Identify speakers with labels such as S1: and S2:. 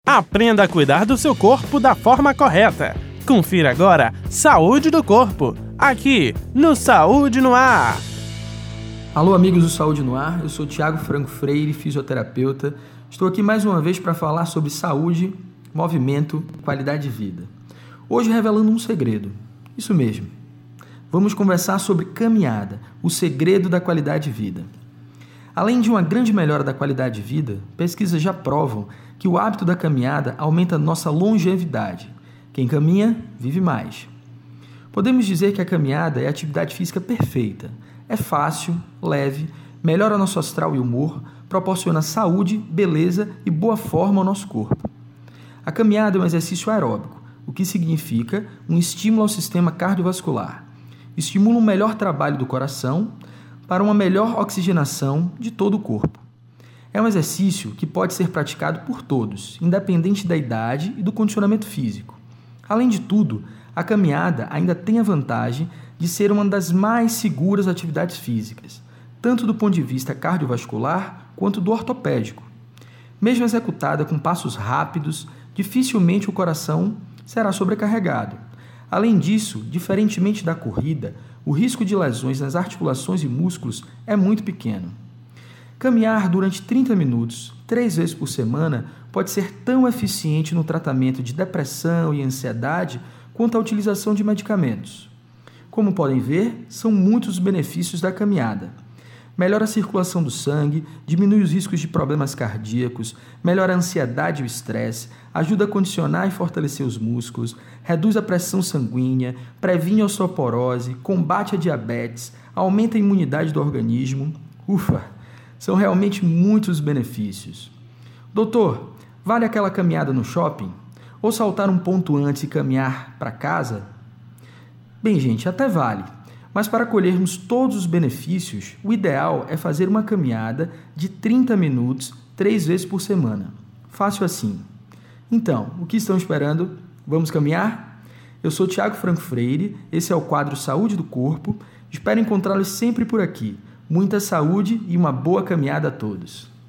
S1: Aprenda a cuidar do seu corpo da forma correta. Confira agora Saúde do Corpo, aqui no Saúde no Ar.
S2: Alô, amigos do Saúde no Ar, eu sou Thiago Franco Freire, fisioterapeuta. Estou aqui mais uma vez para falar sobre saúde, movimento e qualidade de vida. Hoje revelando um segredo, isso mesmo. Vamos conversar sobre caminhada, o segredo da qualidade de vida. Além de uma grande melhora da qualidade de vida, pesquisas já provam que o hábito da caminhada aumenta nossa longevidade. Quem caminha, vive mais. Podemos dizer que a caminhada é a atividade física perfeita. É fácil, leve, melhora nosso astral e humor, proporciona saúde, beleza e boa forma ao nosso corpo. A caminhada é um exercício aeróbico, o que significa um estímulo ao sistema cardiovascular. Estimula um melhor trabalho do coração para uma melhor oxigenação de todo o corpo. É um exercício que pode ser praticado por todos, independente da idade e do condicionamento físico. Além de tudo, a caminhada ainda tem a vantagem de ser uma das mais seguras atividades físicas, tanto do ponto de vista cardiovascular quanto do ortopédico. Mesmo executada com passos rápidos, dificilmente o coração será sobrecarregado. Além disso, diferentemente da corrida, o risco de lesões nas articulações e músculos é muito pequeno. Caminhar durante 30 minutos, 3 vezes por semana, pode ser tão eficiente no tratamento de depressão e ansiedade quanto a utilização de medicamentos. Como podem ver, são muitos os benefícios da caminhada. Melhora a circulação do sangue, diminui os riscos de problemas cardíacos, melhora a ansiedade e o estresse, ajuda a condicionar e fortalecer os músculos, reduz a pressão sanguínea, previne a osteoporose, combate a diabetes, aumenta a imunidade do organismo. Ufa! São realmente muitos benefícios. Doutor, vale aquela caminhada no shopping? Ou saltar um ponto antes e caminhar para casa? Bem, gente, até vale. Mas para colhermos todos os benefícios, o ideal é fazer uma caminhada de 30 minutos, 3 vezes por semana. Fácil assim. Então, o que estão esperando? Vamos caminhar? Eu sou Thiago Franco Freire, esse é o quadro Saúde do Corpo. Espero encontrá-los sempre por aqui. Muita saúde e uma boa caminhada a todos.